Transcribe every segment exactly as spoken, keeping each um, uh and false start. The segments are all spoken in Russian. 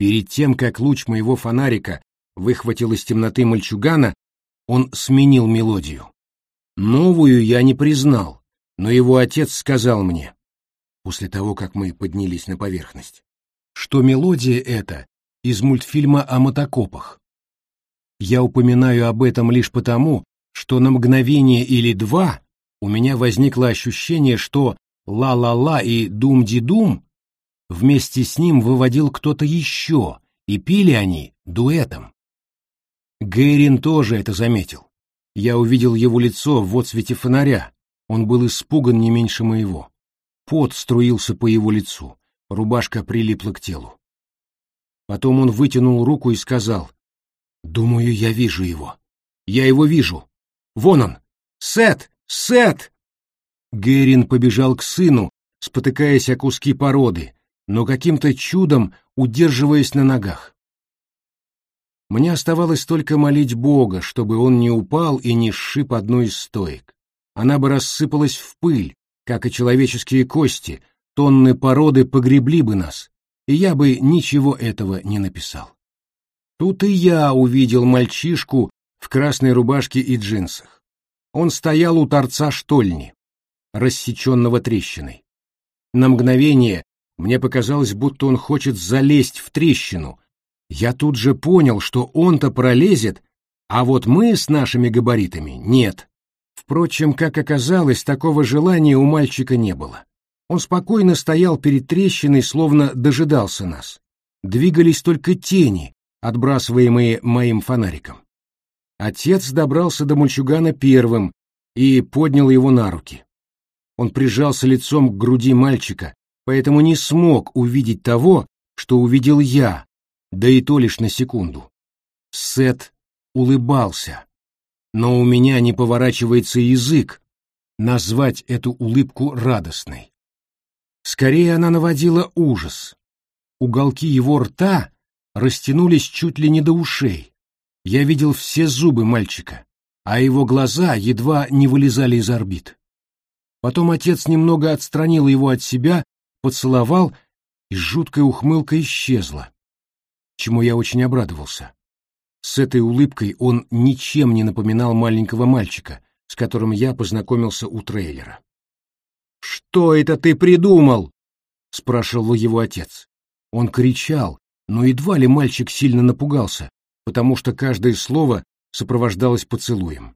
Перед тем, как луч моего фонарика выхватил из темноты мальчугана, он сменил мелодию. Новую я не признал, но его отец сказал мне, после того, как мы поднялись на поверхность, что мелодия эта из мультфильма о мотокопах. Я упоминаю об этом лишь потому, что на мгновение или два у меня возникло ощущение, что «ла-ла-ла» и «дум-ди-дум» вместе с ним выводил кто-то еще, и пели они дуэтом. Гейрин тоже это заметил. Я увидел его лицо в отсвете фонаря. Он был испуган не меньше моего. Пот струился по его лицу, рубашка прилипла к телу. Потом он вытянул руку и сказал: «Думаю, я вижу его. Я его вижу. Вон он! Сет! Сет!» Гейрин побежал к сыну, спотыкаясь о куски породы, но каким-то чудом удерживаясь на ногах. Мне оставалось только молить Бога, чтобы он не упал и не сшиб одну из стоек. Она бы рассыпалась в пыль, как и человеческие кости, тонны породы погребли бы нас, и я бы ничего этого не написал. Тут и я увидел мальчишку в красной рубашке и джинсах. Он стоял у торца штольни, рассеченного трещиной. На мгновение мне показалось, будто он хочет залезть в трещину. Я тут же понял, что он-то пролезет, а вот мы с нашими габаритами нет. Впрочем, как оказалось, такого желания у мальчика не было. Он спокойно стоял перед трещиной, словно дожидался нас. Двигались только тени, отбрасываемые моим фонариком. Отец добрался до мальчугана первым и поднял его на руки. Он прижался лицом к груди мальчика, поэтому не смог увидеть того, что увидел я, да и то лишь на секунду. Сет улыбался, но у меня не поворачивается язык назвать эту улыбку радостной. Скорее, она наводила ужас. Уголки его рта растянулись чуть ли не до ушей. Я видел все зубы мальчика, а его глаза едва не вылезали из орбит. Потом отец немного отстранил его от себя, поцеловал, и жуткая ухмылка исчезла, чему я очень обрадовался. С этой улыбкой он ничем не напоминал маленького мальчика, с которым я познакомился у трейлера. «Что это ты придумал?» — спрашивал его отец. Он кричал, но едва ли мальчик сильно напугался, потому что каждое слово сопровождалось поцелуем.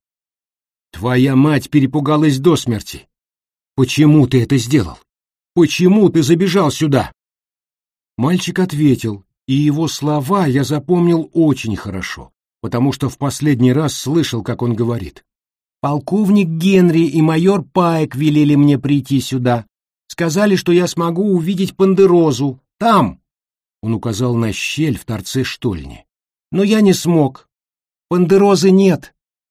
«Твоя мать перепугалась до смерти. Почему ты это сделал? Почему ты забежал сюда?» Мальчик ответил, и его слова я запомнил очень хорошо, потому что в последний раз слышал, как он говорит. «Полковник Генри и майор Пайк велели мне прийти сюда. Сказали, что я смогу увидеть Пандерозу. Там!» Он указал на щель в торце штольни. «Но я не смог. Пандерозы нет».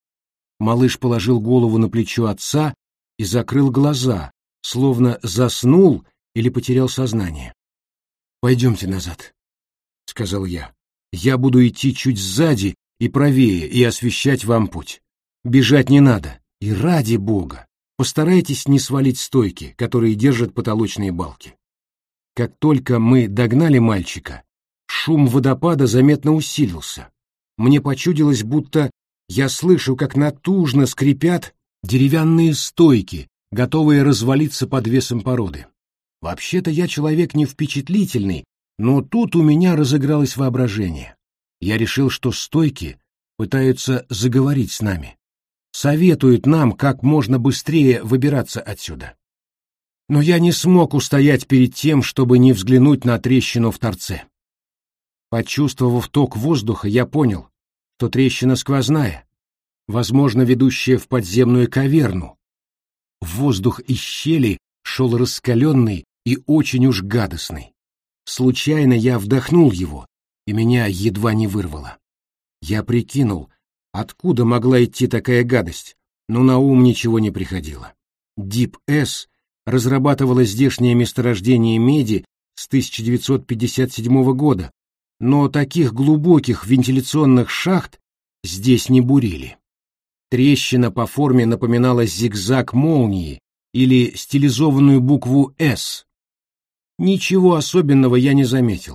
Малыш положил голову на плечо отца и закрыл глаза, словно заснул или потерял сознание. «Пойдемте назад», — сказал я. «Я буду идти чуть сзади и правее и освещать вам путь. Бежать не надо, и ради бога, постарайтесь не свалить стойки, которые держат потолочные балки». Как только мы догнали мальчика, шум водопада заметно усилился. Мне почудилось, будто я слышу, как натужно скрипят деревянные стойки, готовые развалиться под весом породы. Вообще-то я человек не впечатлительный, но тут у меня разыгралось воображение. Я решил, что стойки пытаются заговорить с нами, советуют нам, как можно быстрее выбираться отсюда. Но я не смог устоять перед тем, чтобы не взглянуть на трещину в торце. Почувствовав ток воздуха, я понял, что трещина сквозная, возможно, ведущая в подземную каверну. Воздух из щели шел раскаленный и очень уж гадостный. Случайно я вдохнул его, и меня едва не вырвало. Я прикинул, откуда могла идти такая гадость, но на ум ничего не приходило. Дип-С разрабатывала здешнее месторождение меди с тысяча девятьсот пятьдесят седьмого года, но таких глубоких вентиляционных шахт здесь не бурили. Трещина по форме напоминала зигзаг молнии или стилизованную букву «С». Ничего особенного я не заметил.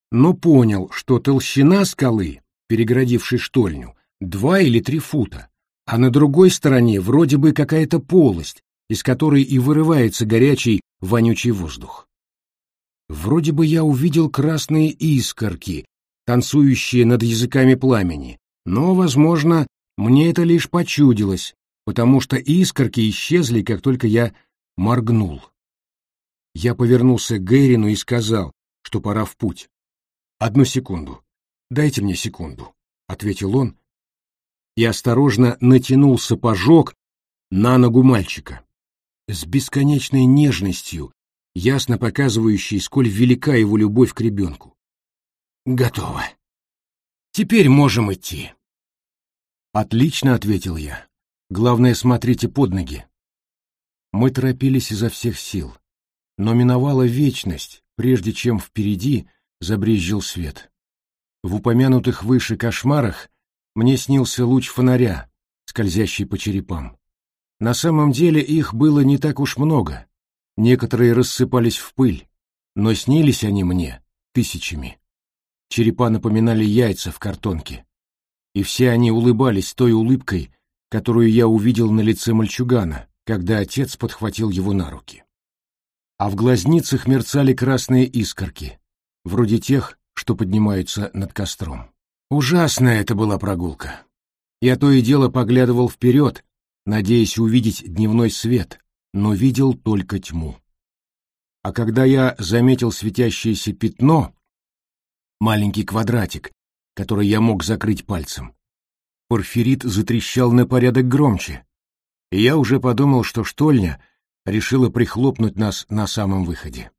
но понял, что толщина скалы, перегородившей штольню, два или три фута, а на другой стороне вроде бы какая-то полость, из которой и вырывается горячий вонючий воздух. Вроде бы я увидел красные искорки, танцующие над языками пламени, но, возможно, мне это лишь почудилось, потому что искорки исчезли, как только я моргнул. Я повернулся к Гейрину и сказал, что пора в путь. «Одну секунду. Дайте мне секунду», — ответил он и осторожно натянул сапожок на ногу мальчика. С бесконечной нежностью, ясно показывающей, сколь велика его любовь к ребенку. «Готово. Теперь можем идти». «Отлично», — ответил я. «Главное, смотрите под ноги». Мы торопились изо всех сил, но миновала вечность, прежде чем впереди забрезжил свет. В упомянутых выше кошмарах мне снился луч фонаря, скользящий по черепам. На самом деле их было не так уж много, некоторые рассыпались в пыль, но снились они мне тысячами. Черепа напоминали яйца в картонке, и все они улыбались той улыбкой, которую я увидел на лице мальчугана, когда отец подхватил его на руки. А в глазницах мерцали красные искорки, вроде тех, что поднимаются над костром. Ужасная это была прогулка. Я то и дело поглядывал вперед, надеясь увидеть дневной свет, но видел только тьму. А когда я заметил светящееся пятно, маленький квадратик, который я мог закрыть пальцем, порфирит затрещал на порядок громче, и я уже подумал, что штольня решила прихлопнуть нас на самом выходе.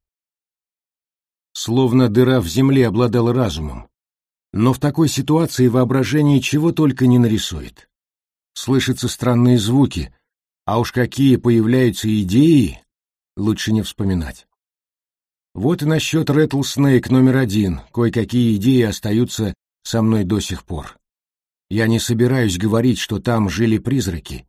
Словно дыра в земле обладала разумом, но в такой ситуации воображение чего только не нарисует. Слышатся странные звуки, а уж какие появляются идеи, лучше не вспоминать. Вот и насчет Рэтлснейк номер один кое-какие идеи остаются со мной до сих пор. Я не собираюсь говорить, что там жили призраки.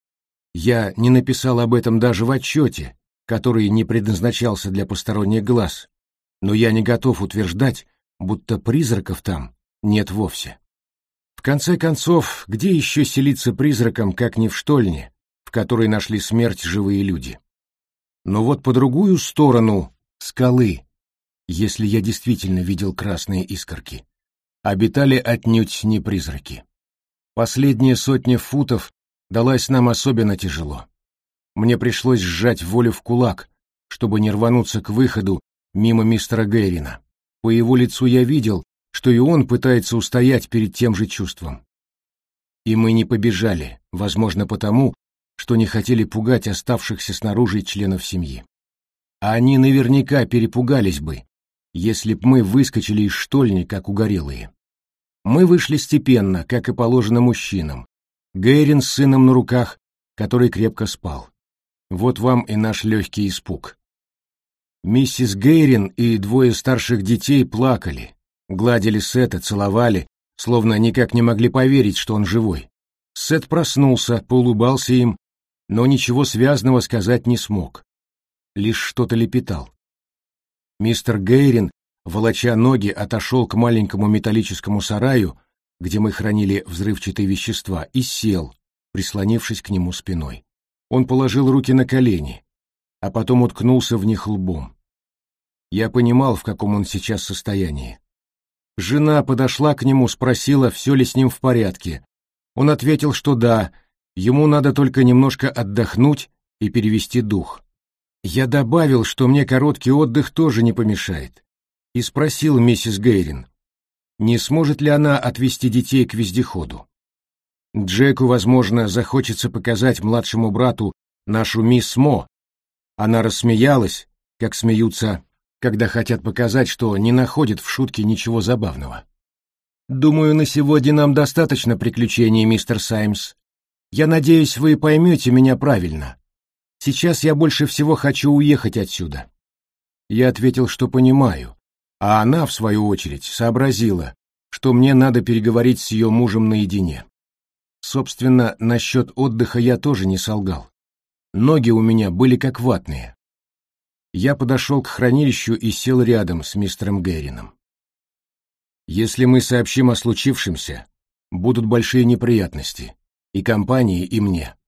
Я не написал об этом даже в отчете, который не предназначался для посторонних глаз, но я не готов утверждать, будто призраков там нет вовсе. В конце концов, где еще селиться призракам, как не в штольне, в которой нашли смерть живые люди? Но вот по другую сторону скалы, если я действительно видел красные искорки, обитали отнюдь не призраки. Последняя сотня футов далась нам особенно тяжело. Мне пришлось сжать волю в кулак, чтобы не рвануться к выходу мимо мистера Гейрина. По его лицу я видел, что и он пытается устоять перед тем же чувством. И мы не побежали, возможно, потому, что не хотели пугать оставшихся снаружи членов семьи. А они наверняка перепугались бы, если б мы выскочили из штольни, как угорелые. Мы вышли степенно, как и положено мужчинам. Гейрин с сыном на руках, который крепко спал. Вот вам и наш легкий испуг. Миссис Гейрин и двое старших детей плакали, гладили Сета, целовали, словно никак не могли поверить, что он живой. Сет проснулся, поулыбался им, но ничего связанного сказать не смог. Лишь что-то лепетал. Мистер Гейрин, волоча ноги, отошел к маленькому металлическому сараю, где мы хранили взрывчатые вещества, и сел, прислонившись к нему спиной. Он положил руки на колени, а потом уткнулся в них лбом. Я понимал, в каком он сейчас состоянии. Жена подошла к нему, спросила, все ли с ним в порядке. Он ответил, что да, ему надо только немножко отдохнуть и перевести дух. Я добавил, что мне короткий отдых тоже не помешает, и спросил миссис Гейрин, не сможет ли она отвезти детей к вездеходу. Джеку, возможно, захочется показать младшему брату нашу мисс Мо. Она рассмеялась, как смеются, когда хотят показать, что не находят в шутке ничего забавного. «Думаю, на сегодня нам достаточно приключений, мистер Саймс. Я надеюсь, вы поймете меня правильно. Сейчас я больше всего хочу уехать отсюда». Я ответил, что понимаю, а она, в свою очередь, сообразила, что мне надо переговорить с ее мужем наедине. Собственно, насчет отдыха я тоже не солгал. Ноги у меня были как ватные. Я подошел к хранилищу и сел рядом с мистером Гейрином. Если мы сообщим о случившемся, будут большие неприятности. И компании, и мне.